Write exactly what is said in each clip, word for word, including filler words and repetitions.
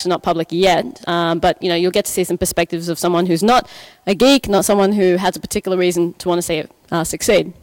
not public yet, um, but you know, you'll get to see some perspectives of someone who's not a geek, not someone who has a particular reason to want to see it uh, succeed.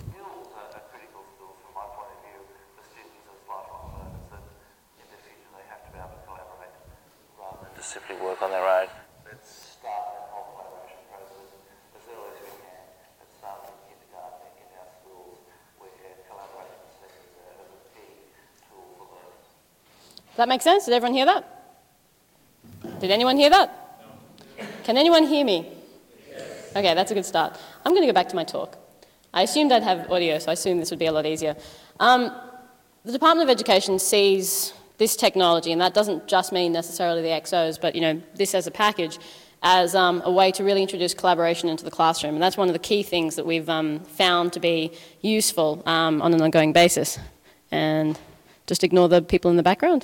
Simply work on their own. Let's start that whole collaboration process as early as we can. Let's start from kindergarten in our schools where collaboration is seen as a key tool for learning. Does that make sense? Did everyone hear that? Did anyone hear that? No. Can anyone hear me? Yes. Okay, that's a good start. I'm going to go back to my talk. I assumed I'd have audio, so I assumed this would be a lot easier. Um, the Department of Education sees this technology, and that doesn't just mean necessarily the X Os, but you know, this as a package, as um, a way to really introduce collaboration into the classroom. And that's one of the key things that we've um, found to be useful um, on an ongoing basis. And just ignore the people in the background.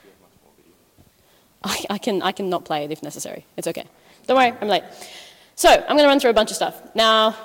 I, I can I can not play it if necessary. It's okay. Don't worry, I'm late. So I'm going to run through a bunch of stuff. Now,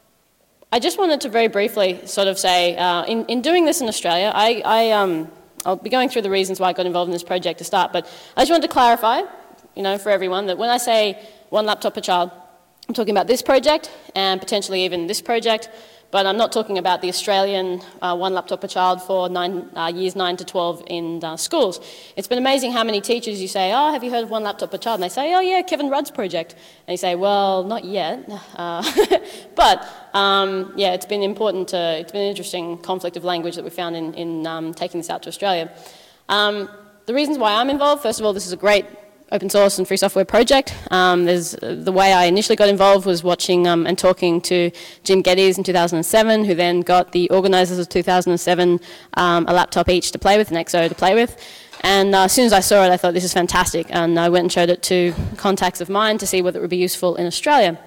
I just wanted to very briefly sort of say, uh, in, in doing this in Australia, I, I um, I'll be going through the reasons why I got involved in this project to start, but I just wanted to clarify, you know, for everyone, that when I say one laptop per child, I'm talking about this project and potentially even this project, but I'm not talking about the Australian uh, one laptop per child for nine, uh, years nine to twelve in uh, schools. It's been amazing how many teachers you say, oh, have you heard of one laptop per child? And they say, oh yeah, Kevin Rudd's project. And you say, well, not yet. Uh, but um, yeah, it's been important to, it's been an interesting conflict of language that we found in, in um, taking this out to Australia. Um, the reasons why I'm involved, first of all, this is a great open source and free software project. Um, there's, uh, the way I initially got involved was watching um, and talking to Jim Geddes in two thousand seven, who then got the organisers of two thousand seven um, a laptop each to play with, an X O to play with. And uh, as soon as I saw it, I thought, this is fantastic. And I went and showed it to contacts of mine to see whether it would be useful in Australia.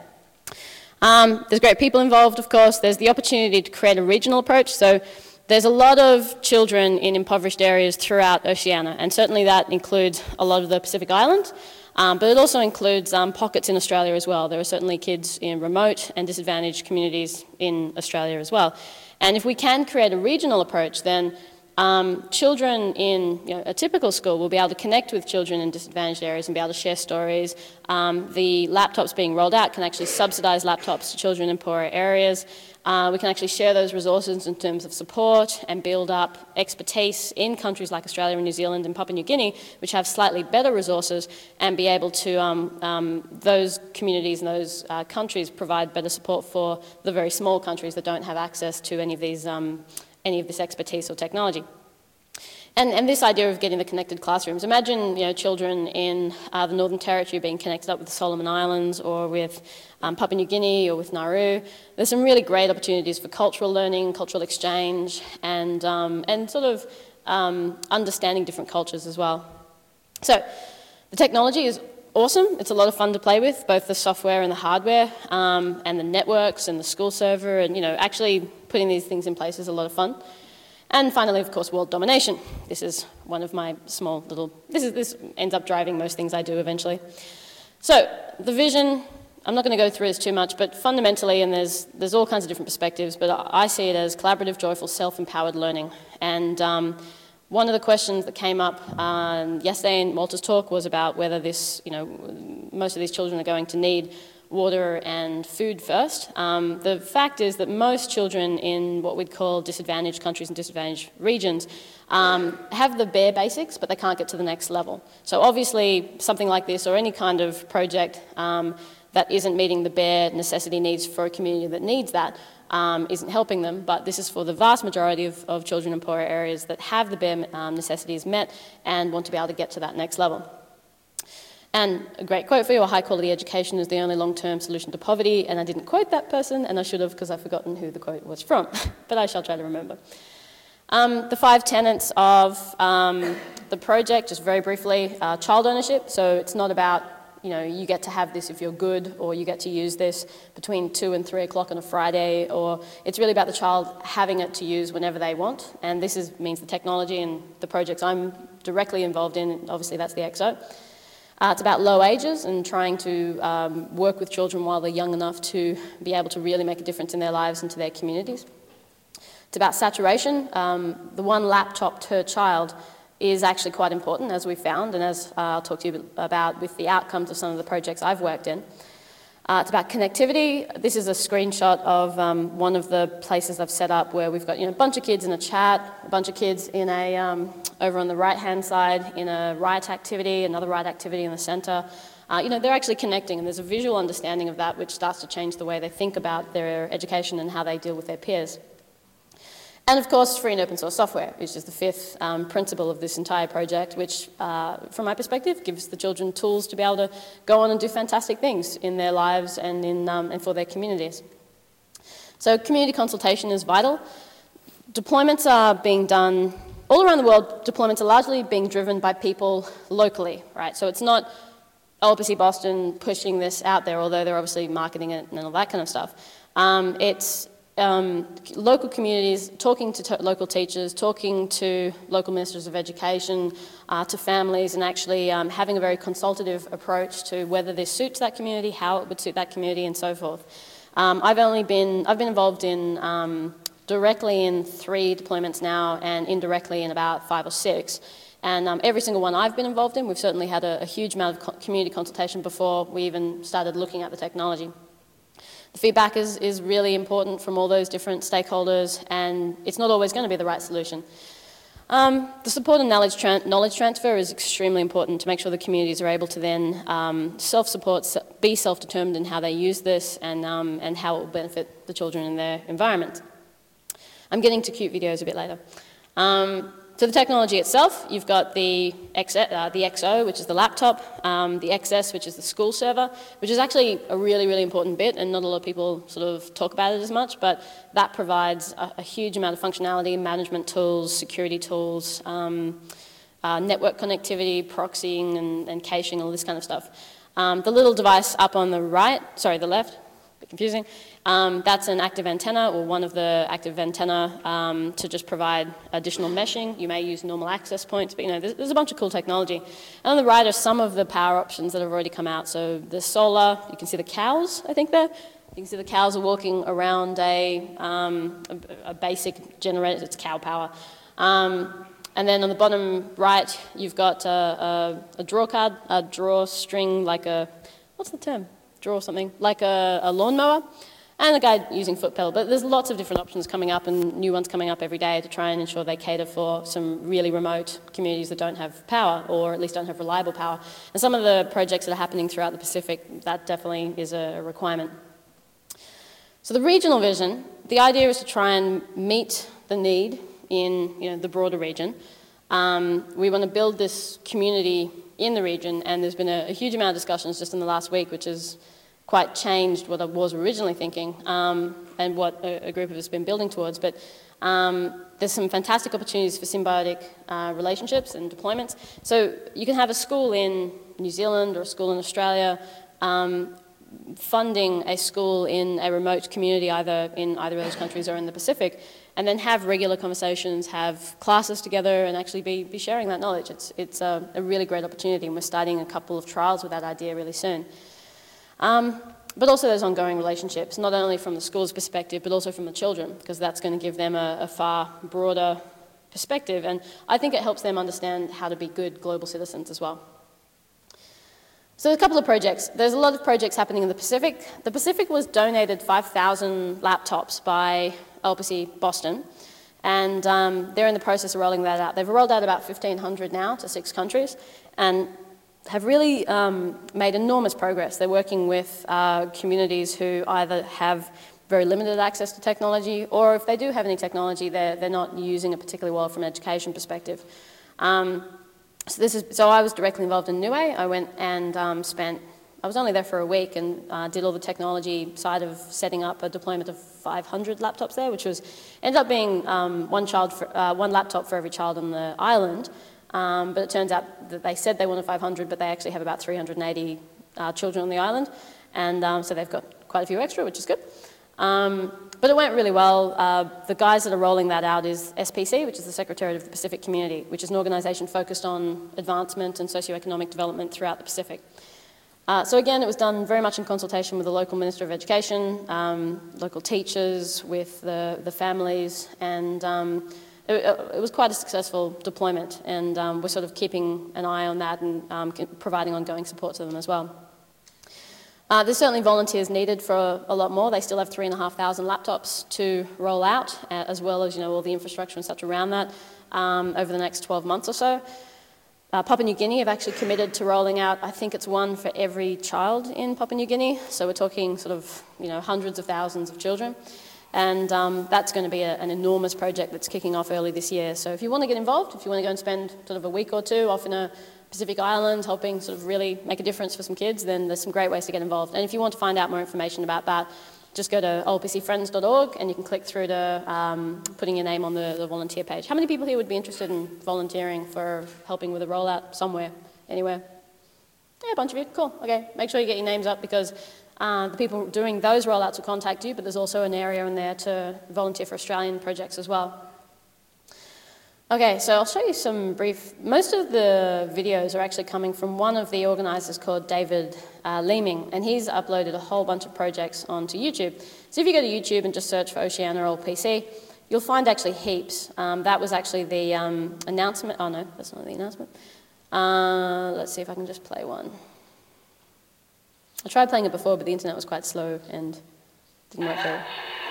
Um, there's great people involved, of course. There's the opportunity to create a regional approach. So there's a lot of children in impoverished areas throughout Oceania, and certainly that includes a lot of the Pacific Islands, um, but it also includes um, pockets in Australia as well. There are certainly kids in remote and disadvantaged communities in Australia as well. And if we can create a regional approach, then um, children in you know, a typical school will be able to connect with children in disadvantaged areas and be able to share stories. Um, the laptops being rolled out can actually subsidise laptops to children in poorer areas. Uh, we can actually share those resources in terms of support and build up expertise in countries like Australia and New Zealand and Papua New Guinea, which have slightly better resources, and be able to, um, um, those communities and those uh, countries provide better support for the very small countries that don't have access to any of these, um, any of this expertise or technology. And, and this idea of getting the connected classrooms. Imagine you know, children in uh, the Northern Territory being connected up with the Solomon Islands or with um, Papua New Guinea or with Nauru. There's some really great opportunities for cultural learning, cultural exchange, and, um, and sort of um, understanding different cultures as well. So the technology is awesome. It's a lot of fun to play with, both the software and the hardware, um, and the networks and the school server, and you know, actually putting these things in place is a lot of fun. And finally, of course, world domination. This is one of my small little, this, is, this ends up driving most things I do eventually. So the vision, I'm not going to go through this too much, but fundamentally, and there's, there's all kinds of different perspectives, but I see it as collaborative, joyful, self-empowered learning. And um, one of the questions that came up um, yesterday in Walter's talk was about whether this, you know, most of these children are going to need water and food first. Um, the fact is that most children in what we'd call disadvantaged countries and disadvantaged regions um, have the bare basics, but they can't get to the next level. So obviously something like this or any kind of project um, that isn't meeting the bare necessity needs for a community that needs that um, isn't helping them, but this is for the vast majority of, of children in poorer areas that have the bare um, necessities met and want to be able to get to that next level. And a great quote for you, a high quality education is the only long-term solution to poverty, and I didn't quote that person, and I should have because I've forgotten who the quote was from, but I shall try to remember. Um, the five tenets of um, the project, just very briefly, uh, child ownership, so it's not about, you know, you get to have this if you're good, or you get to use this between two and three o'clock on a Friday, or it's really about the child having it to use whenever they want, and this is, means the technology and the projects I'm directly involved in, obviously that's the X O. Uh, it's about low ages and trying to um, work with children while they're young enough to be able to really make a difference in their lives and to their communities. It's about saturation. Um, the one laptop per child is actually quite important, as we found, and as uh, I'll talk to you about with the outcomes of some of the projects I've worked in. Uh, it's about connectivity. This is a screenshot of um, one of the places I've set up where we've got you know, a bunch of kids in a chat, a bunch of kids in a, um, over on the right-hand side in a write activity, another write activity in the centre. Uh, you know, they're actually connecting, and there's a visual understanding of that which starts to change the way they think about their education and how they deal with their peers. And of course, free and open source software, which is the fifth um, principle of this entire project, which, uh, from my perspective, gives the children tools to be able to go on and do fantastic things in their lives and, in, um, and for their communities. So community consultation is vital. Deployments are being done all around the world. Deployments are largely being driven by people locally, right? So it's not L P C Boston pushing this out there, although they're obviously marketing it and all that kind of stuff. Um, it's Um, local communities, talking to local teachers, talking to local ministers of education, uh, to families, and actually um, having a very consultative approach to whether this suits that community, how it would suit that community, and so forth. Um, I've only been, I've been involved in um, directly in three deployments now, and indirectly in about five or six. And um, every single one I've been involved in, we've certainly had a, a huge amount of co community consultation before we even started looking at the technology. The feedback is, is really important from all those different stakeholders, and it's not always going to be the right solution. Um, the support and knowledge, tra knowledge transfer is extremely important to make sure the communities are able to then um, self-support, be self-determined in how they use this and, um, and how it will benefit the children in their environment. I'm getting to cute videos a bit later. Um, So the technology itself, you've got the, X, uh, the X O, which is the laptop, um, the X S, which is the school server, which is actually a really, really important bit, and not a lot of people sort of talk about it as much, but that provides a, a huge amount of functionality, management tools, security tools, um, uh, network connectivity, proxying and, and caching, all this kind of stuff. Um, the little device up on the right, sorry, the left, a bit confusing, Um, that's an active antenna, or one of the active antenna, um, to just provide additional meshing. You may use normal access points, but you know, there's, there's a bunch of cool technology. And on the right are some of the power options that have already come out. So the solar, you can see the cows, I think there. You can see the cows are walking around a, um, a, a basic generator, it's cow power. Um, and then on the bottom right, you've got a, a, a draw card, a drawstring, like a, what's the term? Draw something, like a, a lawnmower. And a guy using foot pedal, but there's lots of different options coming up and new ones coming up every day to try and ensure they cater for some really remote communities that don't have power, or at least don't have reliable power. And some of the projects that are happening throughout the Pacific, that definitely is a requirement. So the regional vision, the idea is to try and meet the need in you know, the broader region. Um, we want to build this community in the region, and there's been a, a huge amount of discussions just in the last week, which is quite changed what I was originally thinking um, and what a, a group of us have been building towards. But um, there's some fantastic opportunities for symbiotic uh, relationships and deployments. So you can have a school in New Zealand or a school in Australia um, funding a school in a remote community, either in either of those countries or in the Pacific, and then have regular conversations, have classes together, and actually be, be sharing that knowledge. It's, it's a, a really great opportunity, and we're starting a couple of trials with that idea really soon. Um, but also those ongoing relationships, not only from the school's perspective, but also from the children, because that's going to give them a, a far broader perspective, and I think it helps them understand how to be good global citizens as well. So a couple of projects. There's a lot of projects happening in the Pacific. The Pacific was donated five thousand laptops by L P C Boston, and um, they're in the process of rolling that out. They've rolled out about fifteen hundred now to six countries, and have really um, made enormous progress. They're working with uh, communities who either have very limited access to technology, or if they do have any technology, they're, they're not using it particularly well from an education perspective. Um, so, this is, so I was directly involved in Niue. I went and um, spent, I was only there for a week and uh, did all the technology side of setting up a deployment of five hundred laptops there, which was, ended up being um, one, child for, uh, one laptop for every child on the island. Um, but it turns out that they said they wanted five hundred, but they actually have about three hundred eighty uh, children on the island. And um, so they've got quite a few extra, which is good. Um, but it went really well. Uh, the guys that are rolling that out is S P C, which is the Secretariat of the Pacific Community, which is an organisation focused on advancement and socioeconomic development throughout the Pacific. Uh, so again, it was done very much in consultation with the local Minister of Education, um, local teachers, with the, the families, and um, it, it was quite a successful deployment, and um, we're sort of keeping an eye on that and um, providing ongoing support to them as well. Uh, there's certainly volunteers needed for a, a lot more. They still have three and a half thousand laptops to roll out, uh, as well as, you know, all the infrastructure and such around that um, over the next twelve months or so. Uh, Papua New Guinea have actually committed to rolling out, I think it's one for every child in Papua New Guinea. So we're talking sort of, you know, hundreds of thousands of children. And um, that's going to be a, an enormous project that's kicking off early this year. So if you want to get involved, if you want to go and spend sort of a week or two off in a Pacific Island helping sort of really make a difference for some kids, then there's some great ways to get involved. And if you want to find out more information about that, just go to o l p c friends dot org and you can click through to um, putting your name on the, the volunteer page. How many people here would be interested in volunteering for helping with a rollout somewhere, anywhere? Yeah, a bunch of you. Cool. Okay, make sure you get your names up, because uh, the people doing those rollouts will contact you, but there's also an area in there to volunteer for Australian projects as well. Okay, so I'll show you some brief, most of the videos are actually coming from one of the organisers called David uh, Leeming, and he's uploaded a whole bunch of projects onto YouTube. So if you go to YouTube and just search for Oceania O L P C, you'll find actually heaps. Um, that was actually the um, announcement, oh no, that's not the announcement. Uh, let's see if I can just play one. I tried playing it before, but the internet was quite slow and didn't work very well.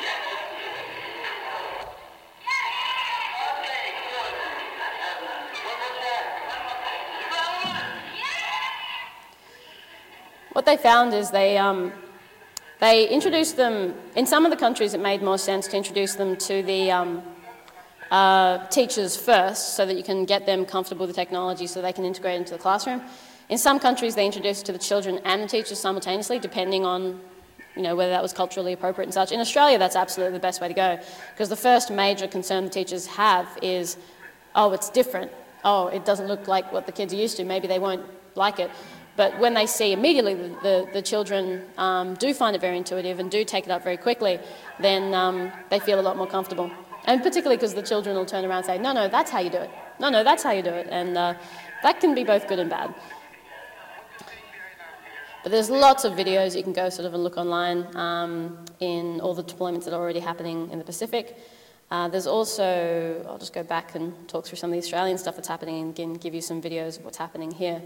What they found is they, um, they introduced them, in some of the countries it made more sense to introduce them to the um, uh, teachers first, so that you can get them comfortable with the technology so they can integrate into the classroom. In some countries they introduced it to the children and the teachers simultaneously, depending on, you know, whether that was culturally appropriate and such. In Australia that's absolutely the best way to go, because the first major concern the teachers have is, oh, it's different. Oh, it doesn't look like what the kids are used to. Maybe they won't like it. But when they see immediately the, the, the children um, do find it very intuitive and do take it up very quickly, then um, they feel a lot more comfortable. And particularly because the children will turn around and say, no, no, that's how you do it. No, no, that's how you do it. And uh, that can be both good and bad. But there's lots of videos. You can go sort of and look online um, in all the deployments that are already happening in the Pacific. Uh, there's also, I'll just go back and talk through some of the Australian stuff that's happening and again, give you some videos of what's happening here.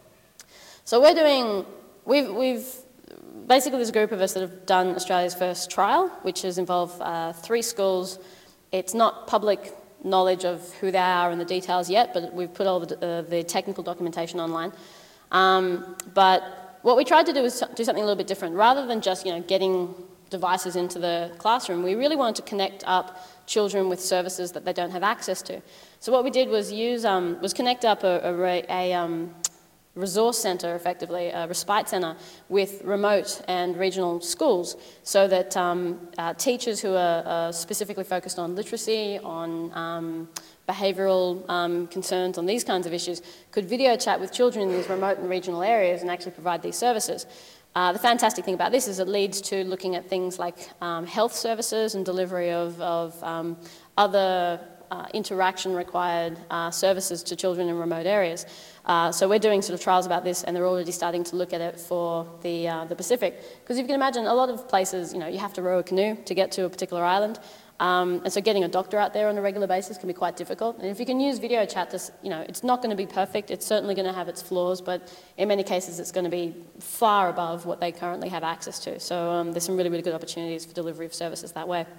So we're doing, we've, we've, basically there's a group of us that have done Australia's first trial, which has involved uh, three schools. It's not public knowledge of who they are and the details yet, but we've put all the, uh, the technical documentation online. Um, but what we tried to do is do something a little bit different. Rather than just, you know, getting devices into the classroom, we really wanted to connect up children with services that they don't have access to. So what we did was use, um, was connect up a, a, a um, resource centre, effectively, a respite centre, with remote and regional schools, so that um, uh, teachers who are uh, specifically focused on literacy, on um, behavioural um, concerns, on these kinds of issues, could video chat with children in these remote and regional areas and actually provide these services. Uh, the fantastic thing about this is it leads to looking at things like um, health services and delivery of, of um, other uh, interaction required uh, services to children in remote areas. Uh, so we're doing sort of trials about this, and they're already starting to look at it for the, uh, the Pacific. Because if you can imagine, a lot of places, you know, you have to row a canoe to get to a particular island. Um, and so getting a doctor out there on a regular basis can be quite difficult. And if you can use video chat to, you know, it's not going to be perfect. It's certainly going to have its flaws, but in many cases it's going to be far above what they currently have access to. So um, there's some really, really good opportunities for delivery of services that way.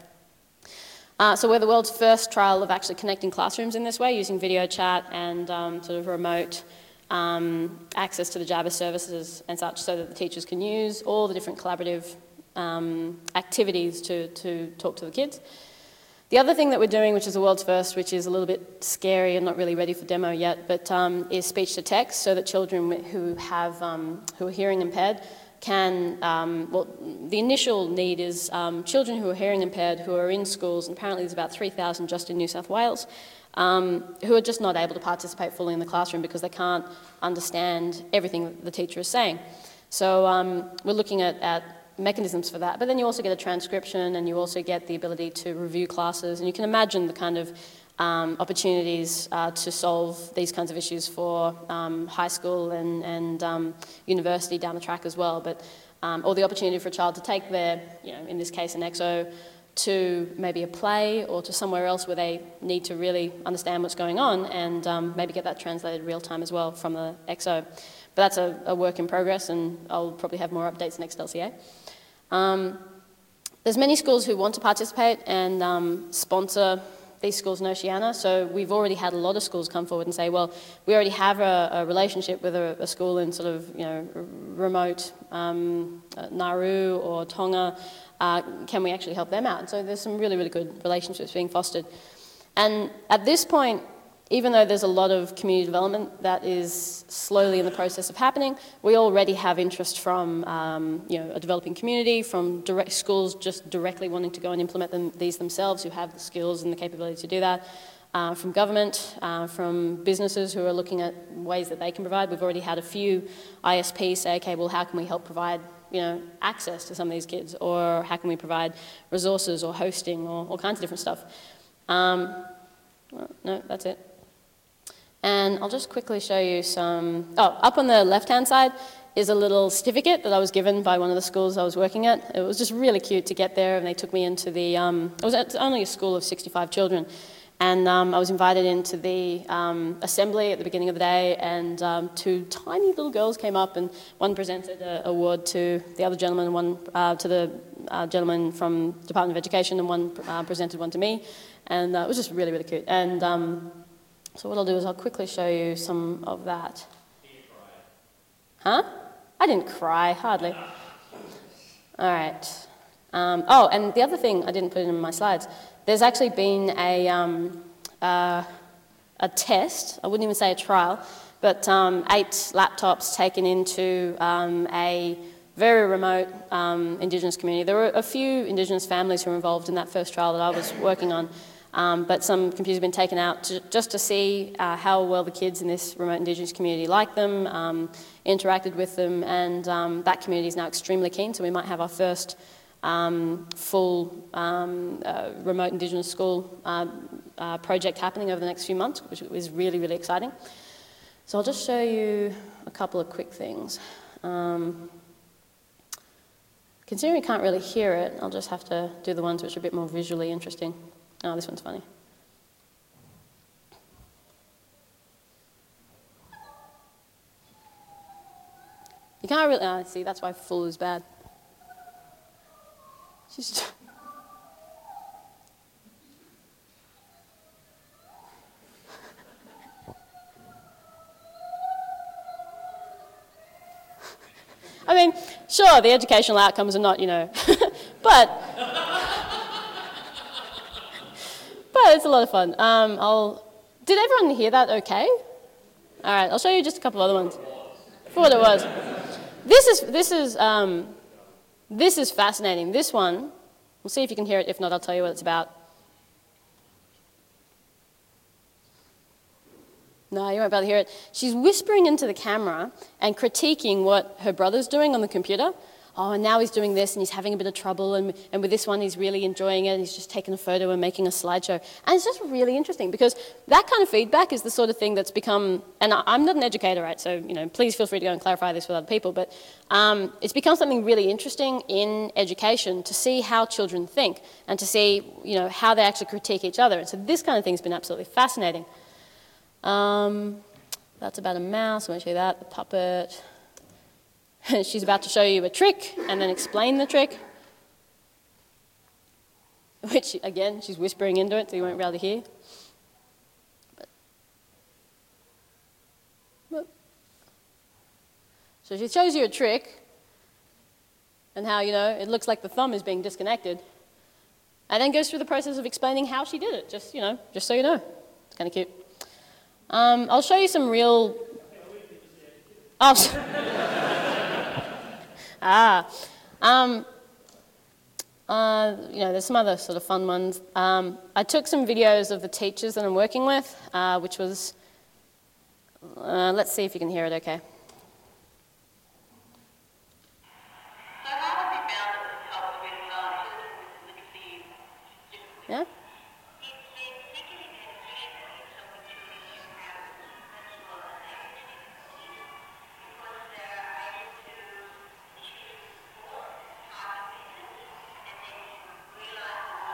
Uh, so we're the world's first trial of actually connecting classrooms in this way, using video chat and um, sort of remote um, access to the Jabber services and such, so that the teachers can use all the different collaborative um, activities to, to talk to the kids. The other thing that we're doing, which is the world's first, which is a little bit scary and not really ready for demo yet, but um, is speech to text, so that children who have um, who are hearing impaired can, um, well, the initial need is um, children who are hearing impaired who are in schools, and apparently there's about three thousand just in New South Wales, um, who are just not able to participate fully in the classroom because they can't understand everything that the teacher is saying. So um, we're looking at, at mechanisms for that, but then you also get a transcription, and you also get the ability to review classes, and you can imagine the kind of um, opportunities uh, to solve these kinds of issues for um, high school and, and um, university down the track as well. But um, or the opportunity for a child to take their, you know, in this case an X O to maybe a play or to somewhere else where they need to really understand what's going on, and um, maybe get that translated real time as well from the X O. But that's a, a work in progress, and I'll probably have more updates next L C A. Um, there's many schools who want to participate and um, sponsor these schools in Oceania, so we've already had a lot of schools come forward and say, well, we already have a, a relationship with a, a school in sort of, you know, remote um, uh, Nauru or Tonga. Uh, can we actually help them out? And so there's some really, really good relationships being fostered. And at this point, even though there's a lot of community development that is slowly in the process of happening, we already have interest from um, you know, a developing community, from direct schools just directly wanting to go and implement them, these themselves, who have the skills and the capability to do that, uh, from government, uh, from businesses who are looking at ways that they can provide. We've already had a few I S Ps say, okay, well, how can we help provide you know, access to some of these kids, or how can we provide resources or hosting or all kinds of different stuff. Um, well, no, that's it. And I'll just quickly show you some, oh, up on the left-hand side is a little certificate that I was given by one of the schools I was working at. It was just really cute to get there, and they took me into the, um, it was it's only a school of sixty-five children, and um, I was invited into the um, assembly at the beginning of the day, and um, two tiny little girls came up, and one presented an award to the other gentleman, and one uh, to the uh, gentleman from Department of Education, and one uh, presented one to me, and uh, it was just really, really cute. And um, so what I'll do is I'll quickly show you some of that. Did you cry? Huh? I didn't cry, hardly. All right. Um, oh, and the other thing I didn't put in my slides, there's actually been a, um, uh, a test, I wouldn't even say a trial, but um, eight laptops taken into um, a very remote um, Indigenous community. There were a few Indigenous families who were involved in that first trial that I was working on. Um, but some computers have been taken out to, just to see uh, how well the kids in this remote Indigenous community like them, um, interacted with them, and um, that community is now extremely keen, so we might have our first um, full um, uh, remote Indigenous school uh, uh, project happening over the next few months, which is really, really exciting. So I'll just show you a couple of quick things. Um, considering we can't really hear it, I'll just have to do the ones which are a bit more visually interesting. Oh, this one's funny. You can't really, oh, see, that's why full is bad. She's I mean, sure, the educational outcomes are not, you know, but but it's a lot of fun. Um, I'll, did everyone hear that okay? All right, I'll show you just a couple other ones. For what it was. This is, this is, um, this is fascinating. This one, we'll see if you can hear it. If not, I'll tell you what it's about. No, you won't be able to hear it. She's whispering into the camera and critiquing what her brother's doing on the computer. Oh, and now he's doing this, and he's having a bit of trouble, and, and with this one, he's really enjoying it, and he's just taking a photo and making a slideshow. And it's just really interesting, because that kind of feedback is the sort of thing that's become, and I, I'm not an educator, right, so, you know, please feel free to go and clarify this with other people, but um, it's become something really interesting in education to see how children think, and to see, you know, how they actually critique each other. And so this kind of thing's been absolutely fascinating. Um, that's about a mouse, I won't show you that, the puppet. She's about to show you a trick and then explain the trick, which, again, she's whispering into it so you won't be able to hear. But, but. So she shows you a trick and how, you know, it looks like the thumb is being disconnected, and then goes through the process of explaining how she did it, just, you know, just so you know. It's kind of cute. Um, I'll show you some real... Oh, Ah, um, uh, you know, there's some other sort of fun ones. Um, I took some videos of the teachers that I'm working with, uh, which was, uh, let's see if you can hear it okay. So how have you found that this helps with um, children with literacy difficulties? Yeah? It's been particularly beneficial in helping children who have mental and language difficulties because they're able to achieve support, target and then realise the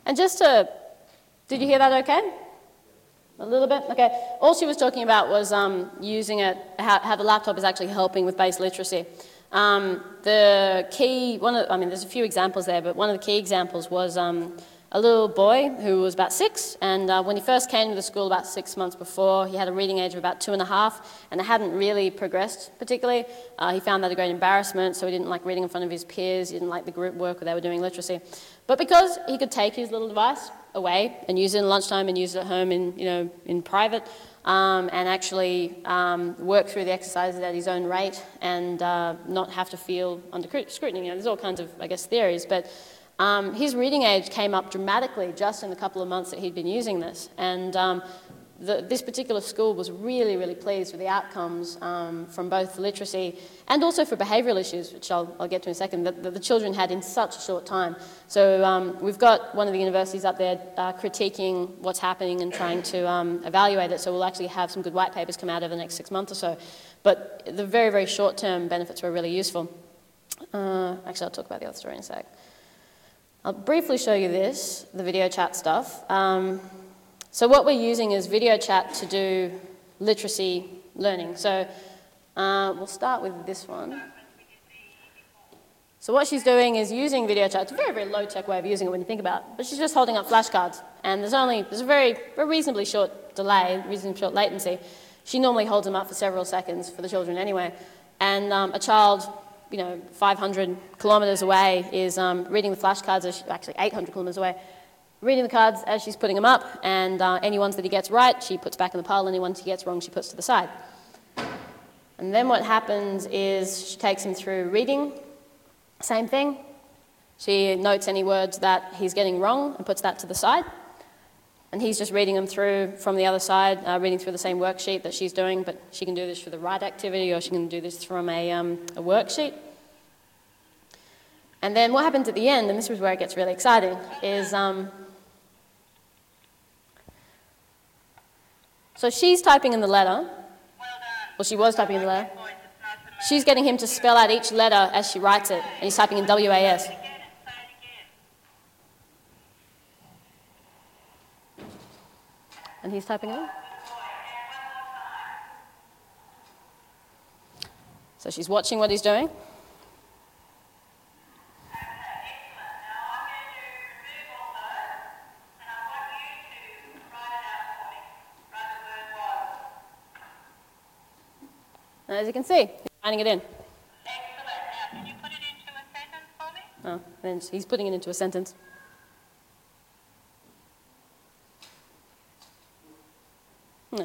And just to, did you hear that okay? A little bit? Okay. All she was talking about was um, using it, how, how the laptop is actually helping with basic literacy. Um, the key, one of, I mean, there's a few examples there, but one of the key examples was um, a little boy who was about six, and uh, when he first came to the school about six months before, he had a reading age of about two and a half, and it hadn't really progressed particularly. Uh, he found that a great embarrassment, so he didn't like reading in front of his peers, he didn't like the group work where they were doing literacy. But because he could take his little device away and use it in lunchtime and use it at home in, you know, in private, um, and actually um, work through the exercises at his own rate and uh, not have to feel under scrutiny. You know, there's all kinds of, I guess, theories, but Um, his reading age came up dramatically just in the couple of months that he'd been using this. And um, the, this particular school was really, really pleased with the outcomes um, from both literacy and also for behavioural issues, which I'll, I'll get to in a second, that, that the children had in such a short time. So um, we've got one of the universities up there uh, critiquing what's happening and trying to um, evaluate it. So we'll actually have some good white papers come out over the next six months or so. But the very, very short-term benefits were really useful. Uh, actually, I'll talk about the other story in a sec. I'll briefly show you this, the video chat stuff. Um, so what we're using is video chat to do literacy learning. So uh, we'll start with this one. So what she's doing is using video chat. It's a very, very low-tech way of using it when you think about it. But she's just holding up flashcards. And there's only, there's a very, very reasonably short delay, reasonably short latency. She normally holds them up for several seconds for the children anyway. And um, a child, you know, five hundred kilometres away is um, reading the flashcards, as she, actually eight hundred kilometres away, reading the cards as she's putting them up, and uh, any ones that he gets right, she puts back in the pile, any ones he gets wrong, she puts to the side. And then what happens is she takes him through reading, same thing. She notes any words that he's getting wrong and puts that to the side. And he's just reading them through from the other side, uh, reading through the same worksheet that she's doing, but she can do this for the right activity or she can do this from a, um, a worksheet. And then what happens at the end, and this is where it gets really exciting, is um, so she's typing in the letter, well she was typing in the letter, she's getting him to spell out each letter as she writes it, and he's typing in W A S. And he's typing it. So she's watching what he's doing. And as you can see, he's writing it in. Excellent. Now, can you put it into a sentence for me? Oh, and he's putting it into a sentence. No.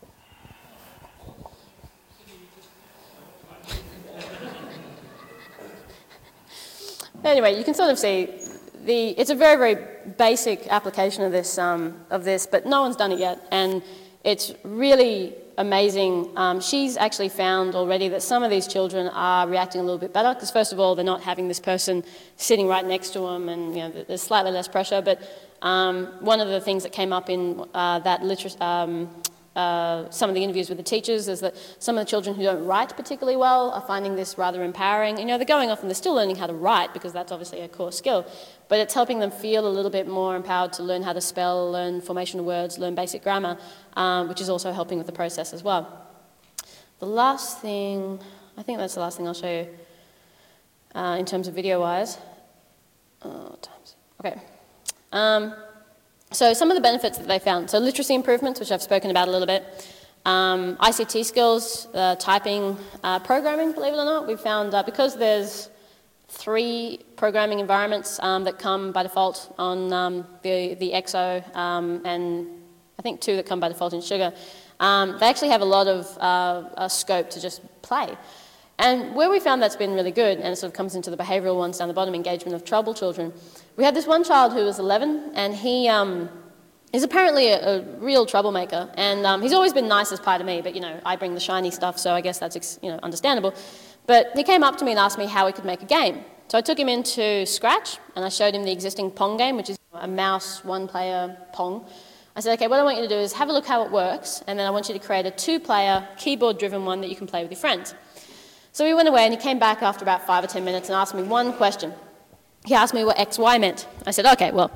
Anyway, you can sort of see the. It's a very, very basic application of this, um, of this, but no one's done it yet, and it's really amazing. Um, she's actually found already that some of these children are reacting a little bit better because, first of all, they're not having this person sitting right next to them, and you know, there's slightly less pressure. But um, one of the things that came up in uh, that literacy. Um, Uh, some of the interviews with the teachers is that some of the children who don't write particularly well are finding this rather empowering. You know, they're going off and they're still learning how to write because that's obviously a core skill, but it's helping them feel a little bit more empowered to learn how to spell, learn formation of words, learn basic grammar, um, which is also helping with the process as well. The last thing, I think that's the last thing I'll show you uh, in terms of video-wise. Oh, times. Okay. Um, So some of the benefits that they found. So literacy improvements, which I've spoken about a little bit. Um, I C T skills, uh, typing, uh, programming, believe it or not. We found uh, because there's three programming environments um, that come by default on um, the, the X O um, and I think two that come by default in Sugar, um, they actually have a lot of uh, a scope to just play. And where we found that's been really good, and it sort of comes into the behavioural ones down the bottom, engagement of troubled children. We had this one child who was eleven, and he um, is apparently a, a real troublemaker. And um, he's always been nice as pie to me, but you know, I bring the shiny stuff, so I guess that's you know understandable. But he came up to me and asked me how we could make a game. So I took him into Scratch, and I showed him the existing Pong game, which is a mouse, one-player Pong. I said, okay, what I want you to do is have a look how it works, and then I want you to create a two-player, keyboard-driven one that you can play with your friends. So we went away, and he came back after about five or ten minutes and asked me one question. He asked me what X Y meant. I said, okay, well,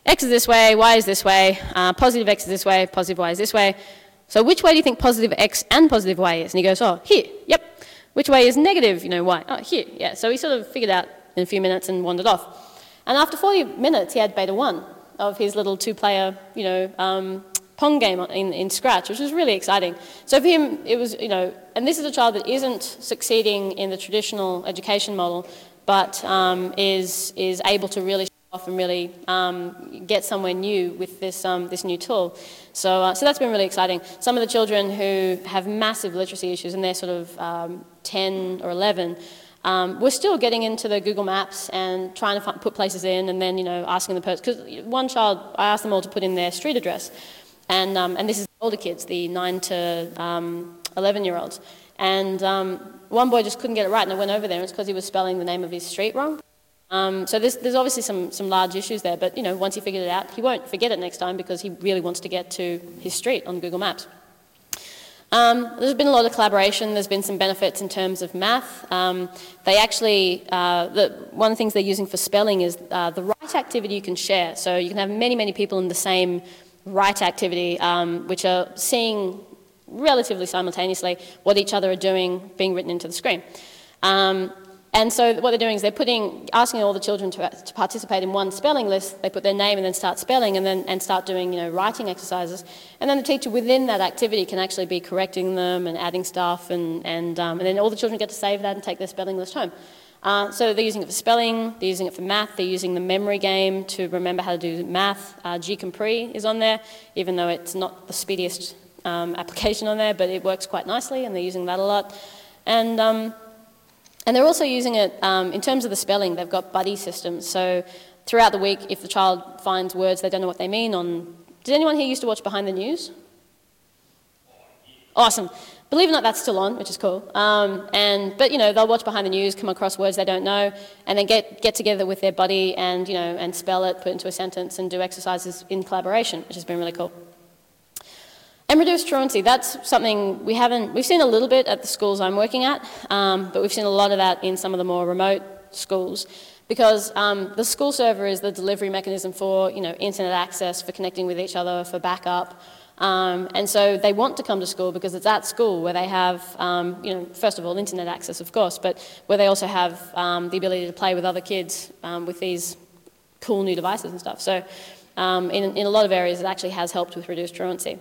X is this way, Y is this way, uh, positive X is this way, positive Y is this way. So which way do you think positive X and positive Y is? And he goes, oh, here, yep. Which way is negative, you know, Y? Oh, here, yeah. So he sort of figured out in a few minutes and wandered off. And after forty minutes, he had beta one of his little two-player, you know, um, Pong game in, in Scratch, which was really exciting. So for him, it was, you know, and this is a child that isn't succeeding in the traditional education model, but um, is, is able to really show off and really um, get somewhere new with this, um, this new tool. So, uh, so that's been really exciting. Some of the children who have massive literacy issues, and they're sort of um, ten or eleven, Um, we're still getting into the Google Maps and trying to find, put places in, and then, you know, asking the person, because one child, I asked them all to put in their street address, and, um, and this is older kids, the nine to eleven year olds, and um, one boy just couldn't get it right, and I went over there, and it's because he was spelling the name of his street wrong. Um, so there's, there's obviously some, some large issues there, but, you know, once he figured it out, he won't forget it next time because he really wants to get to his street on Google Maps. Um, there's been a lot of collaboration. There's been some benefits in terms of math. Um, they actually, uh, the, one of the things they're using for spelling is uh, the right activity you can share. So you can have many, many people in the same right activity, um, which are seeing relatively simultaneously what each other are doing being written into the screen. Um, And so what they're doing is they're putting, asking all the children to, to participate in one spelling list. They put their name and then start spelling and then and start doing, you know, writing exercises. And then the teacher within that activity can actually be correcting them and adding stuff, and and um, and then all the children get to save that and take their spelling list home. Uh, so they're using it for spelling, they're using it for math, they're using the memory game to remember how to do math. Uh, gCompris is on there, even though it's not the speediest um, application on there, but it works quite nicely, and they're using that a lot. And um, And they're also using it, um, in terms of the spelling, they've got buddy systems. So throughout the week, if the child finds words they don't know what they mean on... Did anyone here used to watch Behind the News? Awesome. Believe it or not, that's still on, which is cool. Um, and, but, you know, they'll watch Behind the News, come across words they don't know, and then get, get together with their buddy and, you know, and spell it, put it into a sentence, and do exercises in collaboration, which has been really cool. And reduced truancy, that's something we haven't, we've seen a little bit at the schools I'm working at, um, but we've seen a lot of that in some of the more remote schools, because um, the school server is the delivery mechanism for, you know, internet access, for connecting with each other, for backup, um, and so they want to come to school because it's at school where they have, um, you know, first of all, internet access, of course, but where they also have um, the ability to play with other kids um, with these cool new devices and stuff. So um, in, in a lot of areas, it actually has helped with reduced truancy.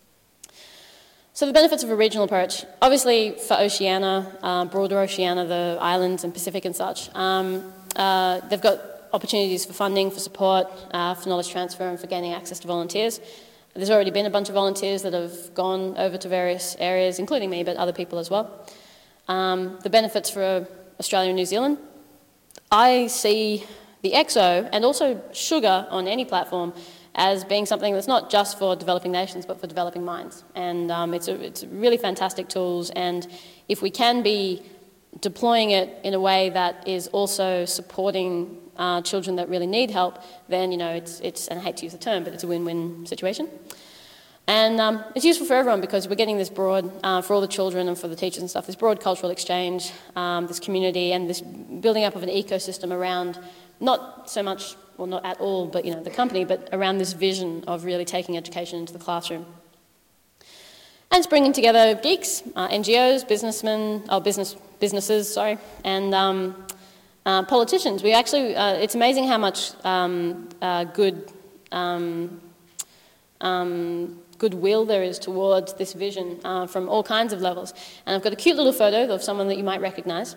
So the benefits of a regional approach, obviously for Oceania, uh, broader Oceania, the islands and Pacific and such, um, uh, they've got opportunities for funding, for support, uh, for knowledge transfer, and for gaining access to volunteers. There's already been a bunch of volunteers that have gone over to various areas, including me, but other people as well. Um, the benefits for Australia and New Zealand, I see the X O and also Sugar on any platform as being something that's not just for developing nations, but for developing minds. And um, it's, a, it's really fantastic tools, and if we can be deploying it in a way that is also supporting uh, children that really need help, then, you know, it's, it's, and I hate to use the term, but it's a win-win situation. And um, it's useful for everyone because we're getting this broad, uh, for all the children and for the teachers and stuff, this broad cultural exchange, um, this community, and this building up of an ecosystem around not so much, well, not at all, but, you know, the company, but around this vision of really taking education into the classroom. And it's bringing together geeks, uh, N G Os, businessmen, oh, business, businesses, sorry, and um, uh, politicians. We actually, uh, it's amazing how much um, uh, good, um, um, goodwill there is towards this vision uh, from all kinds of levels. And I've got a cute little photo of someone that you might recognise.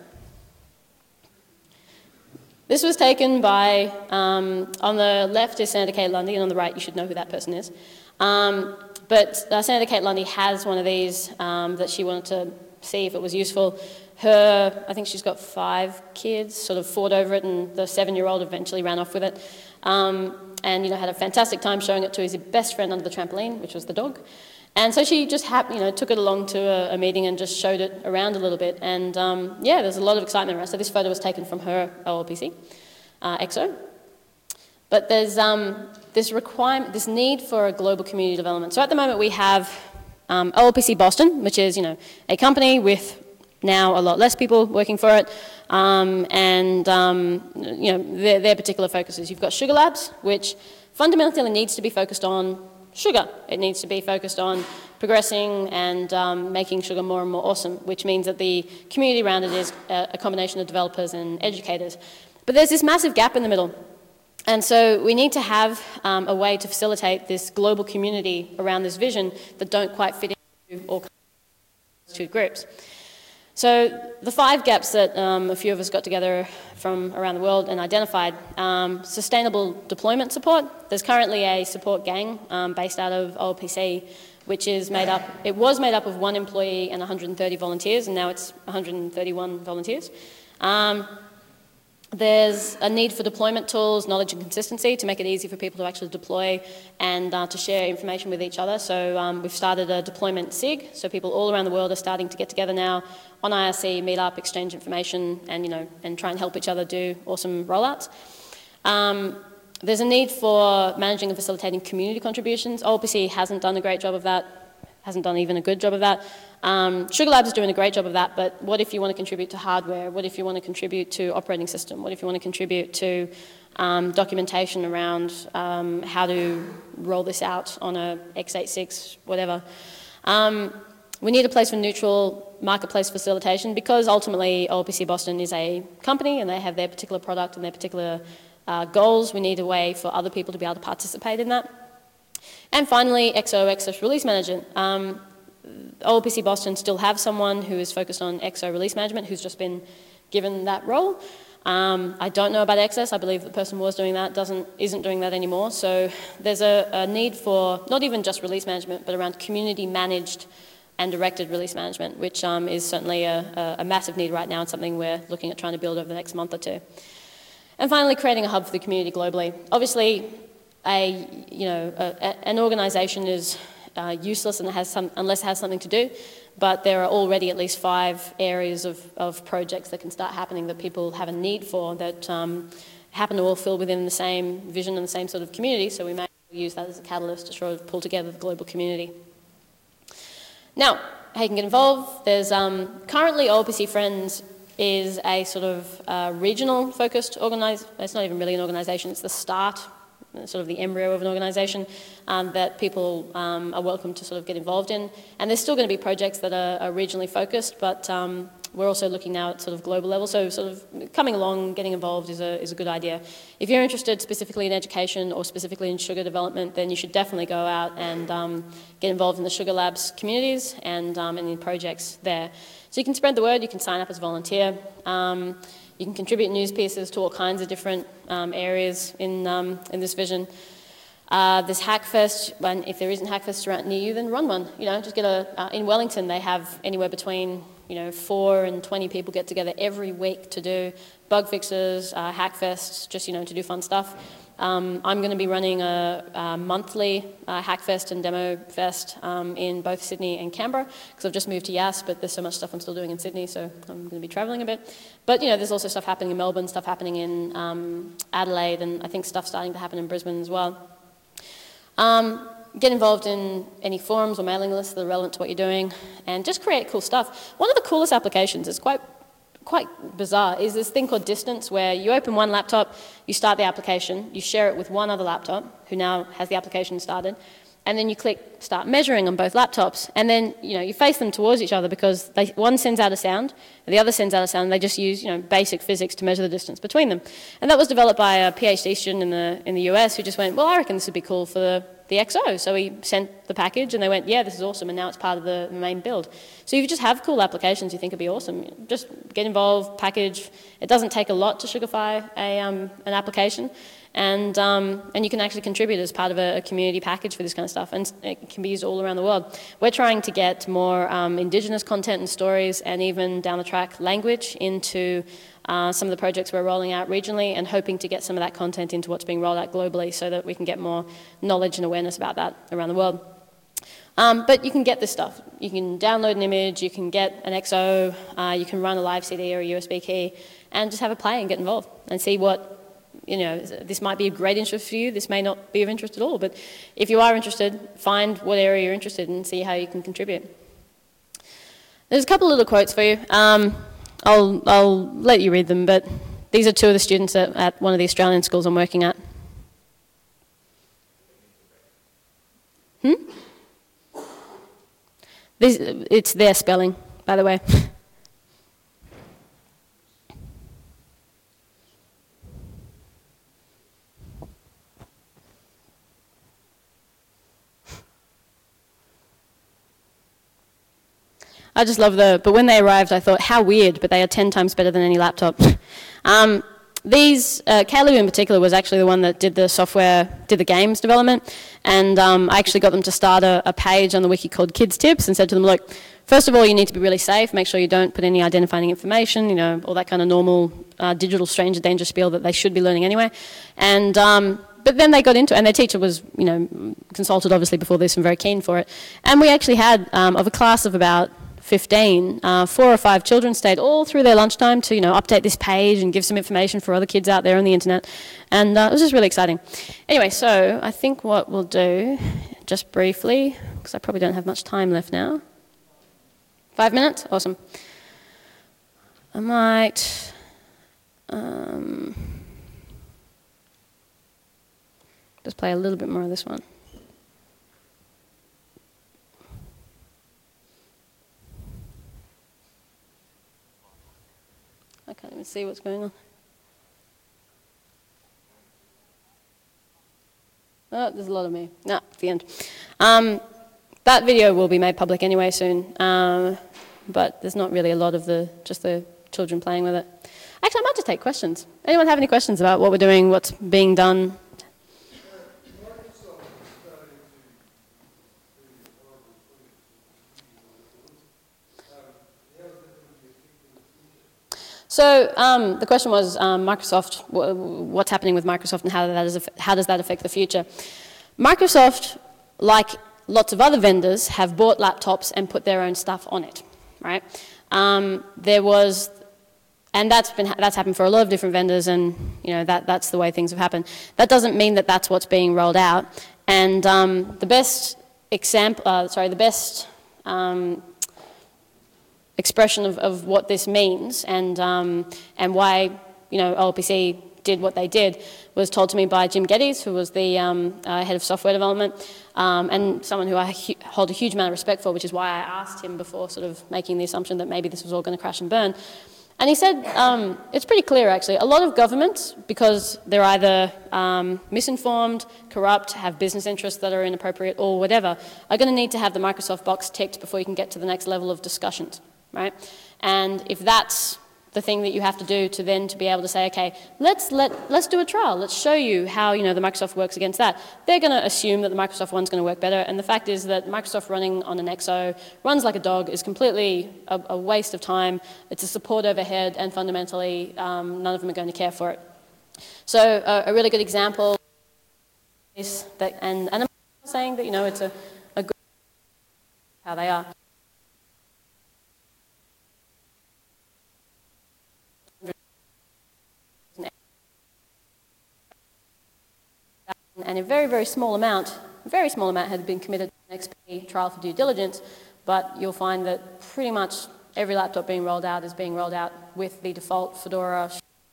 This was taken by, um, on the left is Senator Kate Lundy, and on the right you should know who that person is. Um, but uh, Senator Kate Lundy has one of these um, that she wanted to see if it was useful. Her, I think she's got five kids, sort of fought over it, and the seven-year-old eventually ran off with it. Um, and, you know, had a fantastic time showing it to his best friend under the trampoline, which was the dog. And so she just happened, you know, took it along to a, a meeting and just showed it around a little bit. And um, yeah, there's a lot of excitement around. So this photo was taken from her O L P C, uh, X O. But there's um, this requirement, this need for a global community development. So at the moment we have um, O L P C Boston, which is, you know, a company with now a lot less people working for it. Um, and, um, you know, their, their particular focus is you've got Sugar Labs, which fundamentally needs to be focused on sugar. It needs to be focused on progressing and um, making sugar more and more awesome, which means that the community around it is a, a combination of developers and educators. But there's this massive gap in the middle. And so we need to have um, a way to facilitate this global community around this vision that don't quite fit into all two groups. So the five gaps that um, a few of us got together from around the world and identified, um, sustainable deployment support. There's currently a support gang um, based out of O L P C, which is made up, it was made up of one employee and one hundred thirty volunteers, and now it's one hundred thirty-one volunteers. Um, There's a need for deployment tools, knowledge and consistency to make it easy for people to actually deploy and uh, to share information with each other. So um, we've started a deployment S I G, so people all around the world are starting to get together now on I R C, meet up, exchange information, and, you know, and try and help each other do awesome rollouts. Um, there's a need for managing and facilitating community contributions. O L P C hasn't done a great job of that, hasn't done even a good job of that. Um, Sugar Labs is doing a great job of that, but what if you want to contribute to hardware? What if you want to contribute to operating system? What if you want to contribute to um, documentation around um, how to roll this out on a x eighty-six, whatever? Um, we need a place for neutral marketplace facilitation because ultimately O L P C Boston is a company and they have their particular product and their particular uh, goals. We need a way for other people to be able to participate in that. And finally, X O Access Release Management. Um, O L P C Boston still have someone who is focused on X O release management who's just been given that role. Um, I don't know about Access. I believe the person who was doing that doesn't, isn't doing that anymore. So there's a, a need for not even just release management, but around community managed and directed release management, which um, is certainly a, a, a massive need right now and something we're looking at trying to build over the next month or two. And finally, creating a hub for the community globally. Obviously, a, you know, a, a, an organization is Uh, useless and it has some, unless it has something to do, but there are already at least five areas of, of projects that can start happening that people have a need for that um, happen to all fill within the same vision and the same sort of community, so we may use that as a catalyst to sort of pull together the global community. Now, how you can get involved, there's um, currently O L P C Friends is a sort of uh, regional focused organisation. It's not even really an organisation, it's the start, sort of the embryo of an organisation um, that people um, are welcome to sort of get involved in. And there's still going to be projects that are, are regionally focused, but um, we're also looking now at sort of global level. So sort of coming along, getting involved is a, is a good idea. If you're interested specifically in education or specifically in sugar development, then you should definitely go out and um, get involved in the Sugar Labs communities and, um, and in projects there. So you can spread the word, you can sign up as a volunteer. Um, You can contribute news pieces to all kinds of different um, areas in, um, in this vision. Uh, there's Hackfest, and if there isn't Hackfest around near you, then run one. You know, just get a, uh, in Wellington they have anywhere between, you know, four and twenty people get together every week to do bug fixes, uh, Hackfests, just, you know, to do fun stuff. Um, I'm going to be running a, a monthly uh, Hackfest and Demo Fest um, in both Sydney and Canberra because I've just moved to Yass, but there's so much stuff I'm still doing in Sydney, so I'm going to be travelling a bit. But, you know, there's also stuff happening in Melbourne, stuff happening in um, Adelaide, and I think stuff starting to happen in Brisbane as well. Um, get involved in any forums or mailing lists that are relevant to what you're doing, and just create cool stuff. One of the coolest applications is quite quite bizarre, is this thing called Distance, where you open one laptop, you start the application, you share it with one other laptop, who now has the application started, and then you click Start Measuring on both laptops, and then, you know, you face them towards each other because they, one sends out a sound, and the other sends out a sound, and they just use, you know, basic physics to measure the distance between them. And that was developed by a PhD student in the, in the U S who just went, well, I reckon this would be cool for the the X O. So he sent the package and they went, yeah, this is awesome, and now it's part of the main build. So if you just have cool applications you think would be awesome, just get involved, package. It doesn't take a lot to Sugarfy a, um, an application, and, um, and you can actually contribute as part of a, a community package for this kind of stuff, and it can be used all around the world. We're trying to get more um, Indigenous content and stories, and even down the track language into Uh, some of the projects we're rolling out regionally, and hoping to get some of that content into what's being rolled out globally so that we can get more knowledge and awareness about that around the world. Um, but you can get this stuff. You can download an image, you can get an X O, uh, you can run a live C D or a U S B key, and just have a play and get involved and see what, you know, this might be of great interest for you, this may not be of interest at all, but if you are interested, find what area you're interested in and see how you can contribute. There's a couple of little quotes for you. Um, I'll, I'll let you read them, but these are two of the students at, at one of the Australian schools I'm working at. Hmm? This, it's their spelling, by the way. I just love the, but when they arrived I thought, how weird, but they are ten times better than any laptop. um, these, uh, Caleb in particular was actually the one that did the software, did the games development, and um, I actually got them to start a, a page on the wiki called Kids Tips and said to them, look, first of all, you need to be really safe, make sure you don't put any identifying information, you know, all that kind of normal uh, digital stranger danger spiel that they should be learning anyway. And um, But then they got into it, and their teacher was, you know, consulted obviously before this and very keen for it. And we actually had, um, of a class of about fifteen, uh, four or five children stayed all through their lunchtime to, you know, update this page and give some information for other kids out there on the internet. And uh, it was just really exciting. Anyway, so I think what we'll do, just briefly, because I probably don't have much time left now. Five minutes? Awesome. I might... Um, just play a little bit more of this one. I can't even see what's going on. Oh, there's a lot of me. No, it's the end. Um, that video will be made public anyway soon, um, but there's not really a lot of the, just the children playing with it. Actually, I might just take questions. Anyone have any questions about what we're doing, what's being done? So um, the question was um, Microsoft, what's happening with Microsoft and how, that is, how does that affect the future? Microsoft, like lots of other vendors, have bought laptops and put their own stuff on it, right? Um, there was, and that's, been, that's happened for a lot of different vendors, and you know, that, that's the way things have happened. That doesn't mean that that's what's being rolled out. And um, the best example, uh, sorry, the best um, expression of, of what this means and, um, and why, you know, O L P C did what they did was told to me by Jim Geddes, who was the um, uh, head of software development, um, and someone who I hu hold a huge amount of respect for, which is why I asked him before sort of making the assumption that maybe this was all going to crash and burn. And he said, um, it's pretty clear actually, a lot of governments, because they're either um, misinformed, corrupt, have business interests that are inappropriate or whatever, are going to need to have the Microsoft box ticked before you can get to the next level of discussions. Right? And if that's the thing that you have to do to then to be able to say, okay, let's, let, let's do a trial. Let's show you how, you know, the Microsoft works against that. They're going to assume that the Microsoft one's going to work better. And the fact is that Microsoft running on an X O runs like a dog, is completely a, a waste of time. It's a support overhead, and fundamentally, um, none of them are going to care for it. So uh, a really good example is that, and, and I'm saying that, you know, it's a, a good how they are. And a very, very small amount, a very small amount had been committed to an X P trial for due diligence, but you'll find that pretty much every laptop being rolled out is being rolled out with the default Fedora,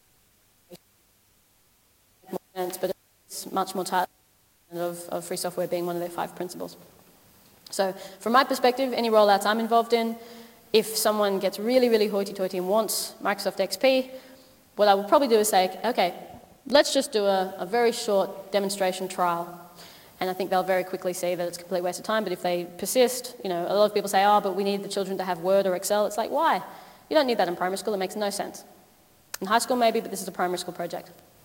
but it's much more tight of, of free software being one of their five principles. So from my perspective, any rollouts I'm involved in, if someone gets really, really hoity-toity and wants Microsoft X P, what I would probably do is say, okay, let's just do a, a very short demonstration trial. And I think they'll very quickly see that it's a complete waste of time. But if they persist, you know, a lot of people say, oh, but we need the children to have Word or Excel. It's like, why? You don't need that in primary school. It makes no sense. In high school, maybe, but this is a primary school project.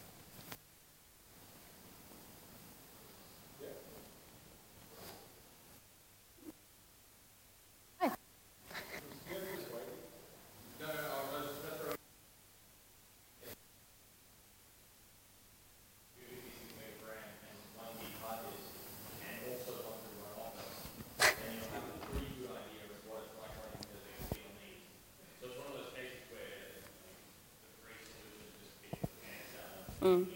Mm.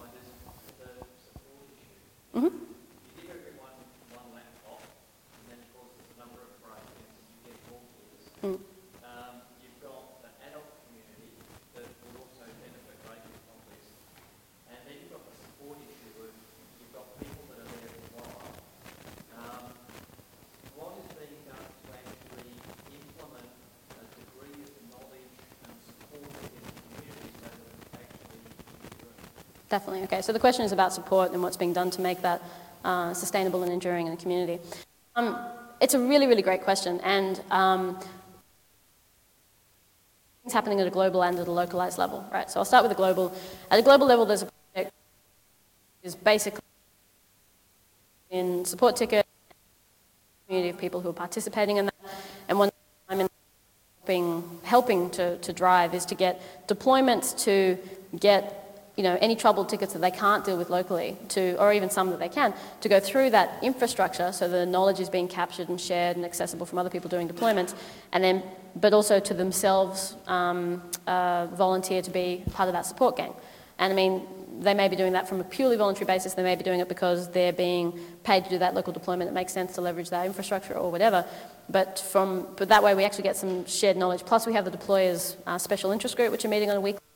Mm-hmm. Definitely. Okay, so the question is about support and what's being done to make that uh, sustainable and enduring in a community. Um, it's a really, really great question, and um, it's happening at a global and at a localized level, right? So I'll start with the global. At a global level, there's a project is basically in support ticket, community of people who are participating in that, and one I'm in helping, helping to, to drive is to get deployments to get you know, any troubled tickets that they can't deal with locally, to, or even some that they can, to go through that infrastructure so the knowledge is being captured and shared and accessible from other people doing deployments, and then, but also to themselves um, uh, volunteer to be part of that support gang. And I mean, they may be doing that from a purely voluntary basis, they may be doing it because they're being paid to do that local deployment, it makes sense to leverage that infrastructure or whatever, but, from, but that way we actually get some shared knowledge. Plus we have the deployers uh, special interest group, which are meeting on a weekly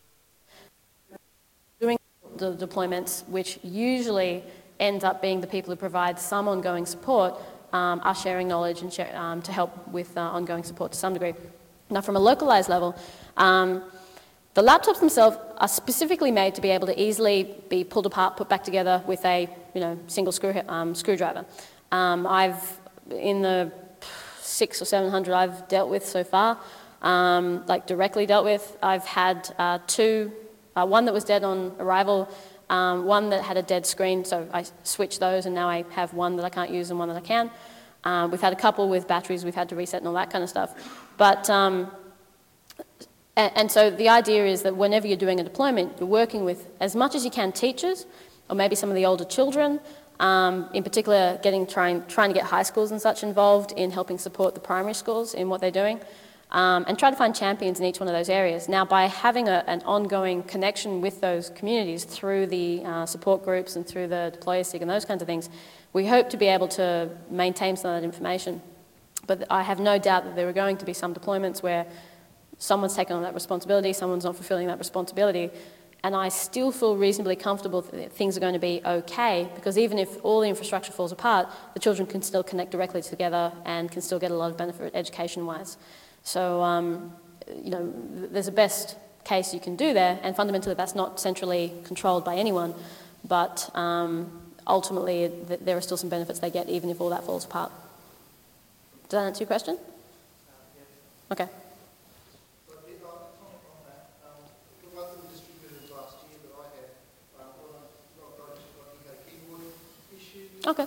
doing the deployments, which usually ends up being the people who provide some ongoing support, um, are sharing knowledge and share, um, to help with uh, ongoing support to some degree. Now, from a localized level, um, the laptops themselves are specifically made to be able to easily be pulled apart, put back together with a you know single screw um, screwdriver. Um, I've in the six or seven hundred I've dealt with so far, um, like directly dealt with, I've had uh, two. Uh, one that was dead on arrival, um, one that had a dead screen, so I switched those and now I have one that I can't use and one that I can. Um, we've had a couple with batteries we've had to reset and all that kind of stuff. But, um, and, and so the idea is that whenever you're doing a deployment, you're working with as much as you can teachers, or maybe some of the older children, um, in particular getting, trying, trying to get high schools and such involved in helping support the primary schools in what they're doing. Um, and try to find champions in each one of those areas. Now, by having a, an ongoing connection with those communities through the uh, support groups and through the deployer sig and those kinds of things, we hope to be able to maintain some of that information. But I have no doubt that there are going to be some deployments where someone's taken on that responsibility, someone's not fulfilling that responsibility, and I still feel reasonably comfortable that things are going to be okay, because even if all the infrastructure falls apart, the children can still connect directly together and can still get a lot of benefit education-wise. So, um, you know, there's a best case you can do there, and fundamentally that's not centrally controlled by anyone, but um, ultimately th there are still some benefits they get even if all that falls apart. Does that answer your question? Uh, yes. Okay. Okay.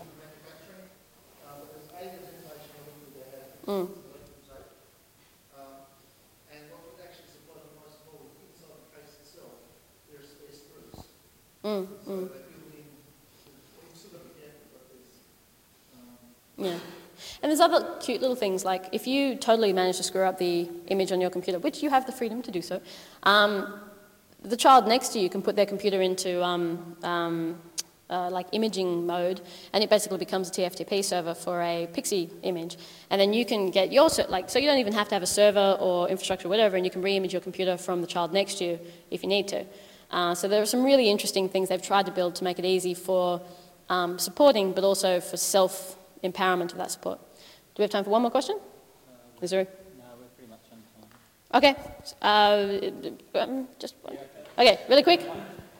Mm. Mm, mm. Yeah. And there's other cute little things, like if you totally manage to screw up the image on your computer, which you have the freedom to do so, um, the child next to you can put their computer into um, um, uh, like imaging mode, and it basically becomes a T F T P server for a Pixie image. And then you can get your, like, so you don't even have to have a server or infrastructure or whatever, and you can re-image your computer from the child next to you if you need to. Uh, so there are some really interesting things they've tried to build to make it easy for um, supporting, but also for self-empowerment of that support. Do we have time for one more question? Uh, Is there? A... No, we're pretty much on time. Okay. Uh, um, just one. Yeah, okay. okay, really quick.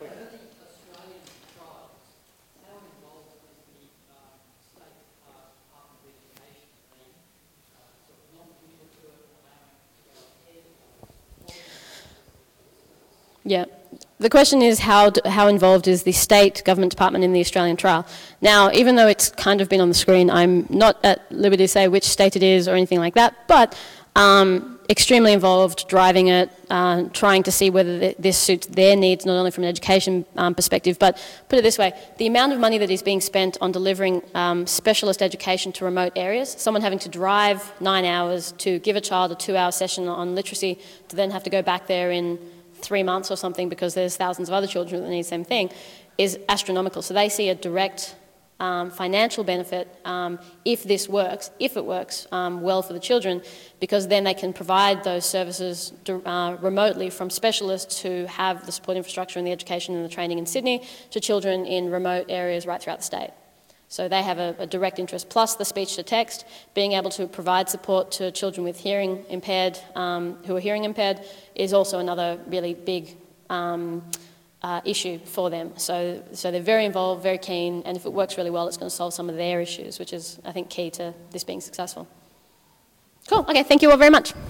Yeah. The question is how, how involved is the state government department in the Australian trial? Now, even though it's kind of been on the screen, I'm not at liberty to say which state it is or anything like that, but um, extremely involved, driving it, uh, trying to see whether th this suits their needs, not only from an education um, perspective, but put it this way, the amount of money that is being spent on delivering um, specialist education to remote areas, someone having to drive nine hours to give a child a two-hour session on literacy, to then have to go back there in three months or something because there's thousands of other children that need the same thing, is astronomical. So they see a direct um, financial benefit um, if this works, if it works um, well for the children, because then they can provide those services uh, remotely from specialists who have the support infrastructure and the education and the training in Sydney to children in remote areas right throughout the state. So they have a, a direct interest, plus the speech-to-text, being able to provide support to children with hearing impaired, um, who are hearing impaired, is also another really big um, uh, issue for them. So, so they're very involved, very keen, and if it works really well, it's going to solve some of their issues, which is, I think, key to this being successful. Cool. Okay, thank you all very much.